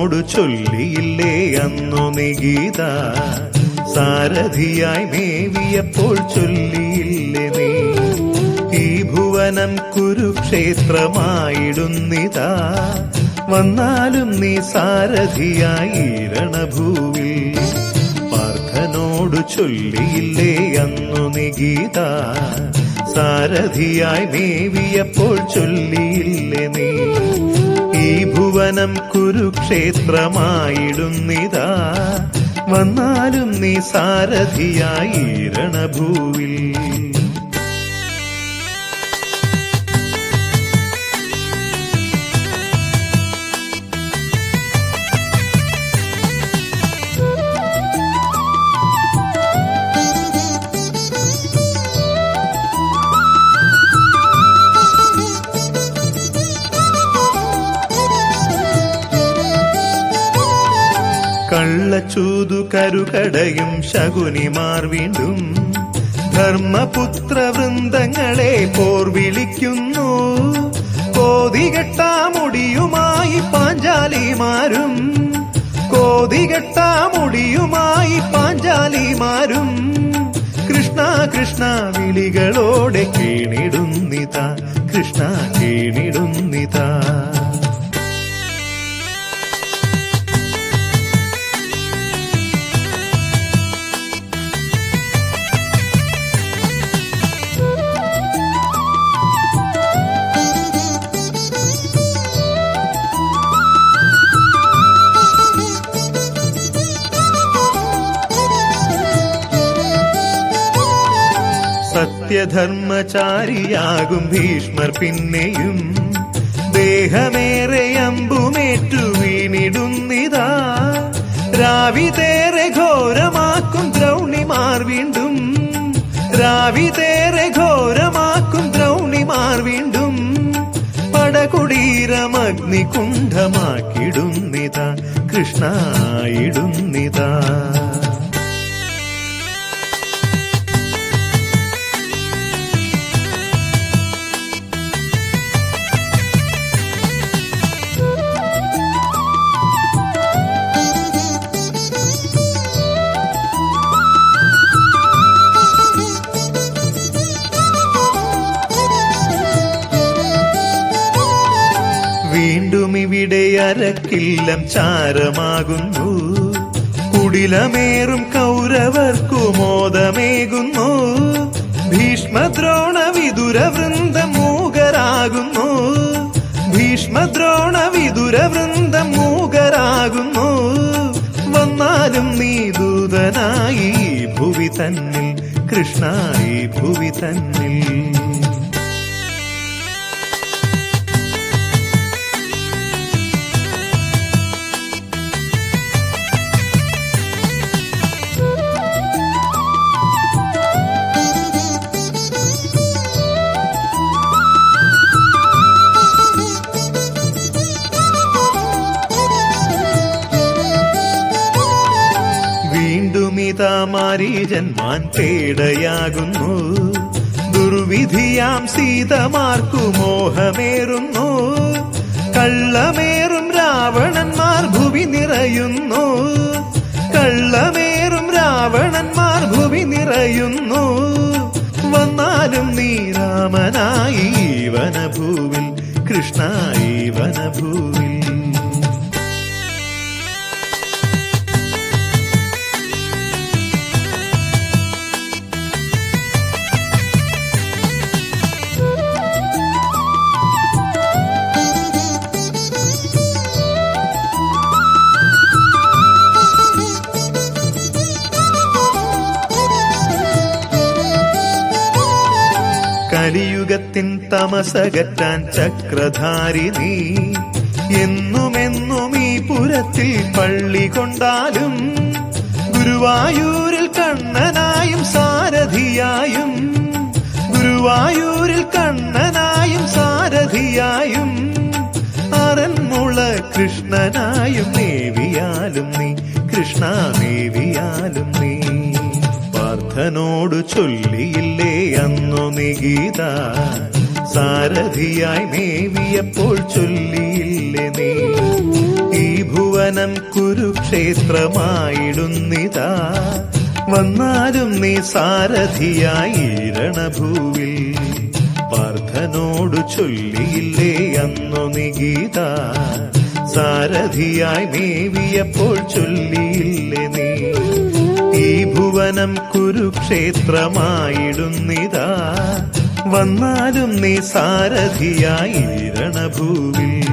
പാർത്ഥനോടു ചൊല്ലിയില്ലേ അന്നു നീ ഗീത, സാരഥിയായി മേവിയപ്പോൾ ചൊല്ലിയില്ലേ നീ, ഈ ഭുവനം കുരുക്ഷേത്രമായിടുന്നിതാ, വന്നാലും നീ സാരഥിയായി രണഭൂവിൽ. പാർത്ഥനോടു ചൊല്ലിയില്ലേ അന്നു നീ ഗീത, സാരഥിയായി മേവിയപ്പോൾ ചൊല്ലിയില്ലേ നീ, ഈ ഭുവനം കുരുക്ഷേത്രമായിടുന്നിതാ, വന്നാലും നീ സാരഥിയായി രണഭൂവിൽ. കള്ളച്ചൂതു കരുകടയും ശകുനിമാർ വീണ്ടും ധർമ്മപുത്ര വൃന്ദങ്ങളെ പോർ വിളിക്കുന്നു. കോതികെട്ടാ മുടിയുമായി പാഞ്ചാലിമാരും, കോതികെട്ടാ മുടിയുമായി പാഞ്ചാലിമാരും, കൃഷ്ണ കൃഷ്ണ വിളികളോടെ കീണിടുന്നിതാ, കൃഷ്ണ കീണിടുന്നിതാ. സത്യധർമ്മചാരിയാകും ഭീഷ്മർ പിന്നെയും ദേഹമേറെ അമ്പുമേറ്റു വീണിടുന്നിതാ, രാവിതേറെ ഘോരമാക്കും ദ്രൗണിമാർ വീണ്ടും, രാവിതേറെ ഘോരമാക്കും ദ്രൗണിമാർ വീണ്ടും, പടകുടീരമഗ്നികുണ്ഠമാക്കിടുന്നിതാ, കൃഷ്ണായിടുന്നിതാ. വീണ്ടും ഇവിടെ അരക്കില്ലം ചാരമാകുന്നു, കുടിലമേറും കൗരവർക്കു മോദമേകുന്നു, ഭീഷ്മദ്രോണ വിദുര വൃന്ദം മൂകരാകുന്നു, ഭീഷ്മദ്രോണ വിദുര വൃന്ദം മൂകരാകുന്നു, വന്നാലും നീ ദൂതനായി ഭുവി തന്നിൽ, കൃഷ്ണായി ഭുവി തന്നിൽ. വീണ്ടുമിതാ മാരീജന്മാൻ പേടയാകുന്നു, ദുർവിധിയാം സീതമാർക്കു മോഹമേറുന്നു, കള്ളമേറും രാവണന്മാർ ഭുവി നിറയുന്നു, കള്ളമേറും രാവണന്മാർ ഭുവി നിറയുന്നു, വന്നാലും നീ രാമനായി വനഭൂവിൽ, കൃഷ്ണായി വനഭൂവിൽ. കലിയുഗത്തിൻ തമസകറ്റാൻ ചക്രധാരി നീ, എന്നുമെന്നും ഈ പുരത്തിൽ പള്ളി കൊണ്ടാലും, ഗുരുവായൂരിൽ കണ്ണനായും സാരഥിയായും, ഗുരുവായൂരിൽ കണ്ണനായും സാരഥിയായും, അരന്മുള കൃഷ്ണനായും മേവിയാലും നീ, കൃഷ്ണ മേവിയാലും നീ. പാർത്ഥനോടു ചൊല്ലിയില്ലേ അന്നു നീ ഗീത, സാരഥിയായി മേവിയപ്പോൾ ചൊല്ലിയില്ലേ നീ, ഈ ഭുവ ഭുവനം കുരുക്ഷേത്രമായിടുന്നിതാ വന്നാലും നീ സാരഥിയായി രണഭൂവിൽ പാർത്ഥനോടു ചൊല്ലിയില്ലേ അന്നു നീ ഗീത സാരഥിയായി മേവിയപ്പോൾ ചൊല്ലിയില്ലേ നീ ഈ ഭുവനം കുരുക്ഷേത്രമായിടുന്നിതാ വന്നാലും നീ സാരഥിയായി രണഭൂവിൽ